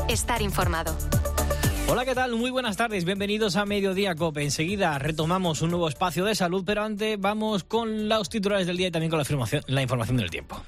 estar informado. Hola, ¿qué tal? Muy buenas tardes, bienvenidos a Mediodía COPE. Enseguida retomamos un nuevo espacio de salud, pero antes vamos con los titulares del día y también con la información del tiempo.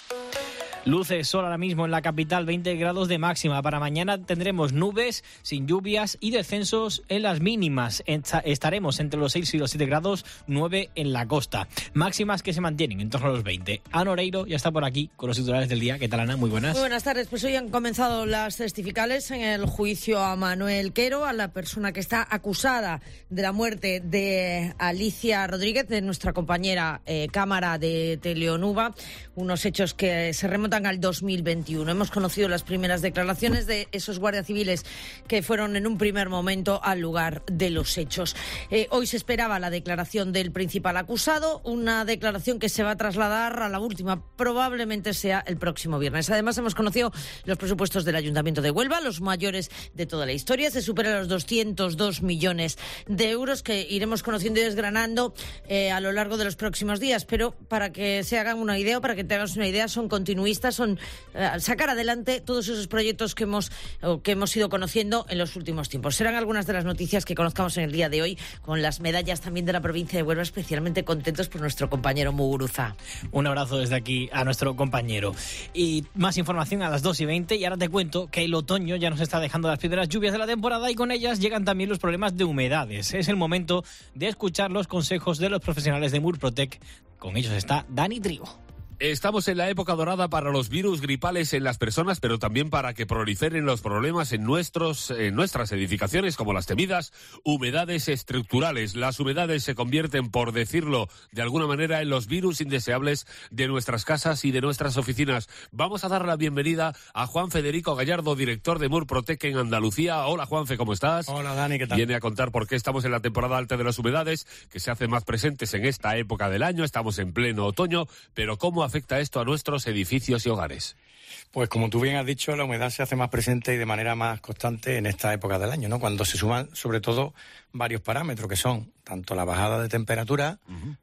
Luces sol ahora mismo en la capital, 20 grados de máxima. Para mañana tendremos nubes sin lluvias y descensos en las mínimas. Estaremos entre los 6 y los 7 grados, 9 en la costa. Máximas que se mantienen en torno a los 20. Ana Oreiro ya está por aquí con los titulares del día. ¿Qué tal, Ana? Muy buenas. Muy buenas tardes. Pues hoy han comenzado las testificales en el juicio a Manuel Quero, a la persona que está acusada de la muerte de Alicia Rodríguez, de nuestra compañera cámara de Teleonuba. Unos hechos que se remontan al 2021. Hemos conocido las primeras declaraciones de esos guardias civiles que fueron en un primer momento al lugar de los hechos. Hoy se esperaba la declaración del principal acusado, una declaración que se va a trasladar a la última, probablemente sea el próximo viernes. Además, hemos conocido los presupuestos del Ayuntamiento de Huelva, los mayores de toda la historia. Se superan los 202 millones de euros que iremos conociendo y desgranando a lo largo de los próximos días. Pero para que se hagan una idea, o para que te hagas una idea, son continuistas, son sacar adelante todos esos proyectos que hemos ido conociendo en los últimos tiempos. Serán algunas de las noticias que conozcamos en el día de hoy, con las medallas también de la provincia de Huelva, especialmente contentos por nuestro compañero Muguruza. Un abrazo desde aquí a nuestro compañero. Y más información a las 2:20, y ahora te cuento que el otoño ya nos está dejando las primeras lluvias de la temporada y con ellas llegan también los problemas de humedades. Es el momento de escuchar los consejos de los profesionales de Murprotec. Con ellos está Dani Trigo. Estamos en la época dorada para los virus gripales en las personas, pero también para que proliferen los problemas en nuestras edificaciones, como las temidas humedades estructurales. Las humedades se convierten, por decirlo de alguna manera, en los virus indeseables de nuestras casas y de nuestras oficinas. Vamos a dar la bienvenida a Juan Federico Gallardo, director de Murprotec en Andalucía. Hola, Juanfe, ¿cómo estás? Hola, Dani, ¿qué tal? Viene a contar por qué estamos en la temporada alta de las humedades, que se hacen más presentes en esta época del año. Estamos en pleno otoño, pero ¿cómo afecta esto a nuestros edificios y hogares? Pues como tú bien has dicho, la humedad se hace más presente y de manera más constante en esta época del año, ¿no? Cuando se suman sobre todo varios parámetros, que son tanto la bajada de temperatura,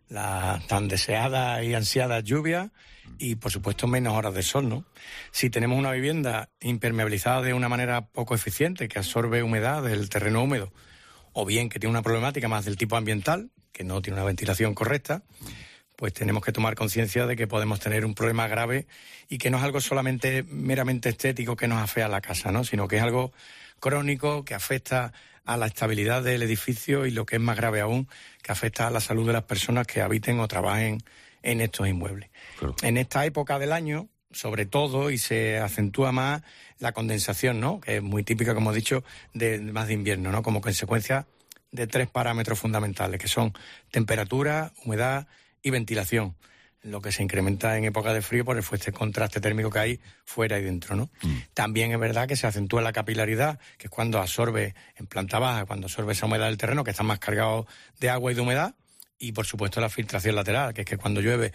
la tan deseada y ansiada lluvia y por supuesto menos horas de sol, ¿no? Si tenemos una vivienda impermeabilizada de una manera poco eficiente, que absorbe humedad del terreno húmedo, o bien que tiene una problemática más del tipo ambiental, que no tiene una ventilación correcta, pues tenemos que tomar conciencia de que podemos tener un problema grave y que no es algo solamente meramente estético que nos afea la casa, ¿no? Sino que es algo crónico que afecta a la estabilidad del edificio y, lo que es más grave aún, que afecta a la salud de las personas que habiten o trabajen en estos inmuebles. Claro. En esta época del año, sobre todo, y se acentúa más la condensación, ¿no? Que es muy típica, como he dicho, más de invierno, ¿no? Como consecuencia de 3 parámetros fundamentales, que son temperatura, humedad y ventilación, lo que se incrementa en época de frío por el fuerte contraste térmico que hay fuera y dentro, ¿no? También es verdad que se acentúa la capilaridad, que es cuando absorbe en planta baja, cuando absorbe esa humedad del terreno, que está más cargado de agua y de humedad, y por supuesto la filtración lateral, que es que cuando llueve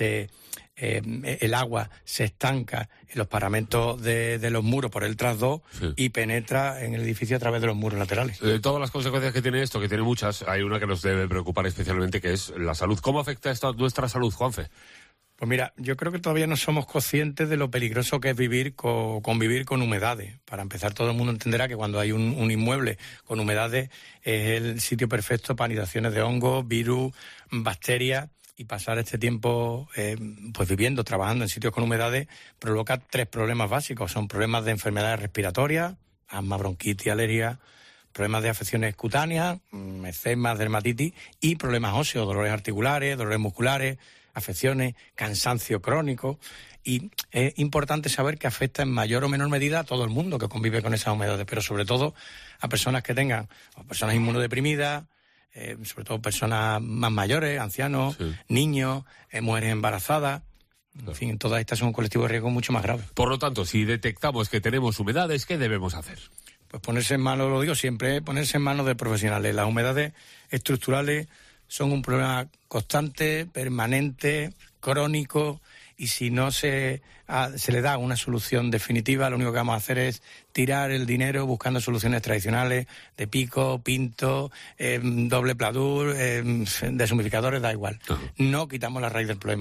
el agua se estanca en los paramentos de los muros por el trasvás y penetra en el edificio a través de los muros laterales. Todas las consecuencias que tiene esto, que tiene muchas, hay una que nos debe preocupar especialmente, que es la salud. ¿Cómo afecta esto a nuestra salud, Juanfe? Pues mira, yo creo que todavía no somos conscientes de lo peligroso que es convivir con humedades. Para empezar, todo el mundo entenderá que cuando hay un inmueble con humedades es el sitio perfecto para anidaciones de hongos, virus, bacterias, y pasar este tiempo pues viviendo, trabajando en sitios con humedades provoca 3 problemas básicos. Son problemas de enfermedades respiratorias, asma, bronquitis, alergia, problemas de afecciones cutáneas, eczema, dermatitis y problemas óseos, dolores articulares, dolores musculares, afecciones, cansancio crónico. Y es importante saber que afecta en mayor o menor medida a todo el mundo que convive con esas humedades, pero sobre todo a personas que tengan, o personas inmunodeprimidas, sobre todo personas más mayores, ancianos, niños, mujeres embarazadas. En fin, todas estas son un colectivo de riesgo mucho más grave. Por lo tanto, si detectamos que tenemos humedades, ¿qué debemos hacer? Pues ponerse en manos, lo digo siempre, ponerse en manos de profesionales. Las humedades estructurales son un problema constante, permanente, crónico, y si no se le da una solución definitiva, lo único que vamos a hacer es tirar el dinero buscando soluciones tradicionales de pico, pinto, doble pladur, deshumidificadores, da igual. No quitamos la raíz del problema.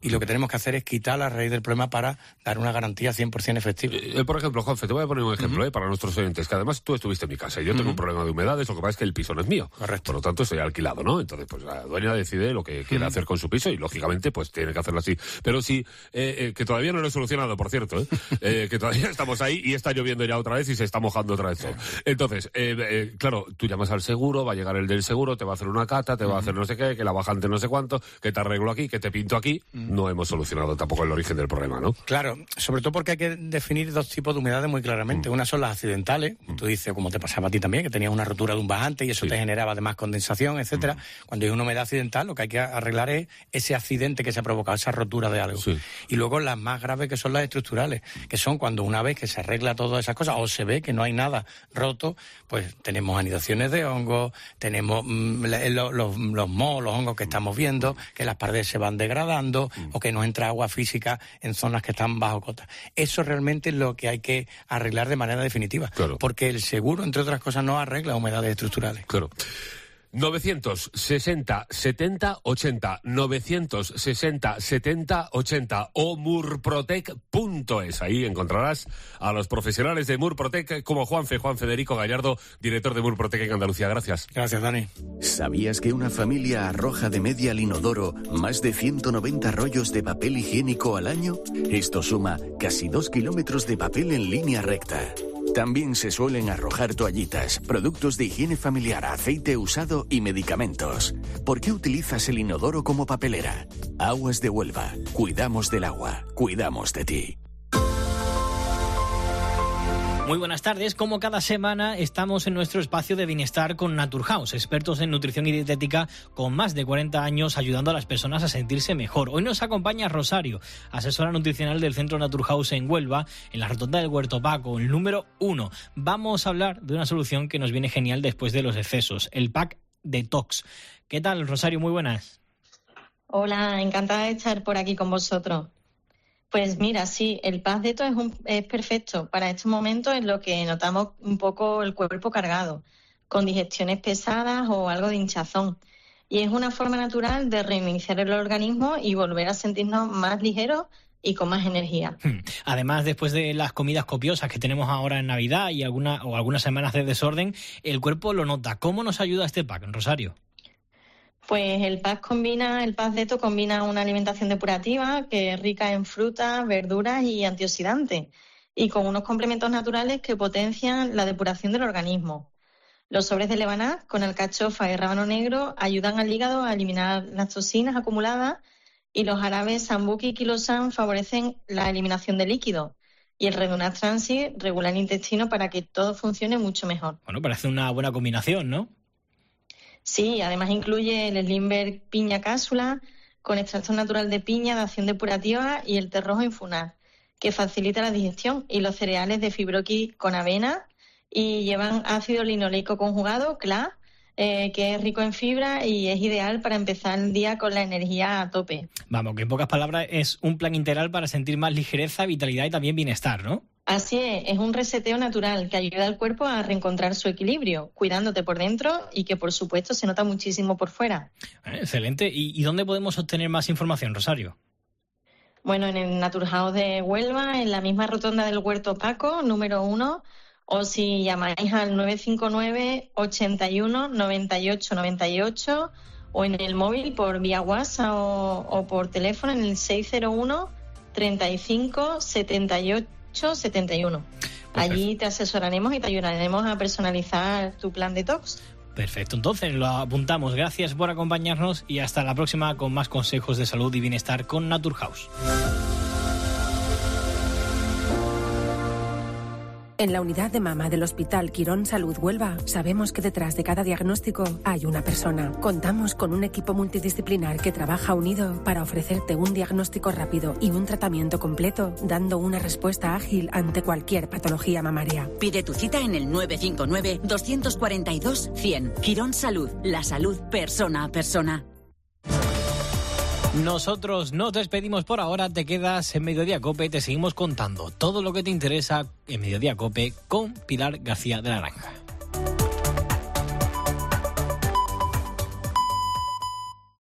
y lo que tenemos que hacer es quitar la raíz del problema para dar una garantía 100% efectiva. Por ejemplo, Juanfe, te voy a poner un ejemplo para nuestros oyentes, que además tú estuviste en mi casa y yo tengo un problema de humedades, lo que pasa es que el piso no es mío. Correcto. Por lo tanto, estoy alquilado, ¿no? Entonces, pues la dueña decide lo que quiere hacer con su piso y, lógicamente, pues tiene que hacerlo así. Pero sí, que todavía no lo he solucionado, por cierto, que todavía estamos ahí y está lloviendo ya otra vez y se está mojando otra vez todo. Entonces, claro, tú llamas al seguro, va a llegar el del seguro, te va a hacer una cata, te va a hacer no sé qué, que la bajante no sé cuánto, que te arreglo aquí, que te pinto aquí. No hemos solucionado tampoco el origen del problema, ¿no? Claro, sobre todo porque hay que definir dos tipos de humedades muy claramente. Una son las accidentales, tú dices, como te pasaba a ti también, que tenías una rotura de un bajante y eso te generaba además condensación, etcétera. Cuando hay una humedad accidental, lo que hay que arreglar es ese accidente que se ha provocado, esa rotura de algo. Sí. Y luego las más graves, que son las estructurales, que son cuando una vez que se arregla todas esas cosas o se ve que no hay nada roto, pues tenemos anidaciones de hongos, tenemos los mohos, los hongos que estamos viendo, que las paredes se van degradando o que nos entra agua física en zonas que están bajo cota. Eso realmente es lo que hay que arreglar de manera definitiva. Claro. Porque el seguro, entre otras cosas, no arregla humedades estructurales. Claro. 960 70 80 960 70 80 o murprotec.es. Ahí encontrarás a los profesionales de Murprotec como Juan Federico Gallardo, director de Murprotec en Andalucía. Gracias. Gracias, Dani. ¿Sabías que una familia arroja de media al inodoro más de 190 rollos de papel higiénico al año? Esto suma casi 2 kilómetros de papel en línea recta. También se suelen arrojar toallitas, productos de higiene familiar, aceite usado y medicamentos. ¿Por qué utilizas el inodoro como papelera? Aguas de Huelva. Cuidamos del agua. Cuidamos de ti. Muy buenas tardes. Como cada semana estamos en nuestro espacio de bienestar con Naturhaus, expertos en nutrición y dietética con más de 40 años ayudando a las personas a sentirse mejor. Hoy nos acompaña Rosario, asesora nutricional del Centro Naturhaus en Huelva, en la rotonda del Huerto Paco, el número 1. Vamos a hablar de una solución que nos viene genial después de los excesos, el Pack Detox. ¿Qué tal, Rosario? Muy buenas. Hola, encantada de estar por aquí con vosotros. Pues mira, sí, el Pack Detox es perfecto para estos momentos en los que notamos un poco el cuerpo cargado, con digestiones pesadas o algo de hinchazón. Y es una forma natural de reiniciar el organismo y volver a sentirnos más ligeros y con más energía. Además, después de las comidas copiosas que tenemos ahora en Navidad y algunas semanas de desorden, el cuerpo lo nota. ¿Cómo nos ayuda este pack, Rosario? Pues el Pack Detox combina una alimentación depurativa que es rica en frutas, verduras y antioxidantes, y con unos complementos naturales que potencian la depuración del organismo. Los sobres de Lebanat con alcachofa y rábano negro ayudan al hígado a eliminar las toxinas acumuladas, y los jarabes Sambuca y Kilosan favorecen la eliminación de líquidos. Y el Redunat Transit regula el intestino para que todo funcione mucho mejor. Bueno, parece una buena combinación, ¿no? Sí, además incluye el Slimberg piña cápsula con extracto natural de piña de acción depurativa y el té rojo infunar, que facilita la digestión, y los cereales de Fibroqui con avena y llevan ácido linoleico conjugado, CLA, que es rico en fibra y es ideal para empezar el día con la energía a tope. Vamos, que en pocas palabras es un plan integral para sentir más ligereza, vitalidad y también bienestar, ¿no? Así es un reseteo natural que ayuda al cuerpo a reencontrar su equilibrio, cuidándote por dentro y que, por supuesto, se nota muchísimo por fuera. Excelente. ¿Y dónde podemos obtener más información, Rosario? Bueno, en el Naturhaus de Huelva, en la misma rotonda del Huerto Paco, número 1, o si llamáis al 959 81 98 98 o en el móvil por vía WhatsApp o por teléfono en el 601 35 78 71. Allí te asesoraremos y te ayudaremos a personalizar tu plan detox. Perfecto, entonces lo apuntamos. Gracias por acompañarnos y hasta la próxima con más consejos de salud y bienestar con Naturhaus. En la unidad de mama del Hospital Quirón Salud Huelva sabemos que detrás de cada diagnóstico hay una persona. Contamos con un equipo multidisciplinar que trabaja unido para ofrecerte un diagnóstico rápido y un tratamiento completo, dando una respuesta ágil ante cualquier patología mamaria. Pide tu cita en el 959 242 100. Quirón Salud, la salud persona a persona. Nosotros nos despedimos por ahora, te quedas en Mediodía Cope, te seguimos contando todo lo que te interesa en Mediodía Cope con Pilar García de la Granja.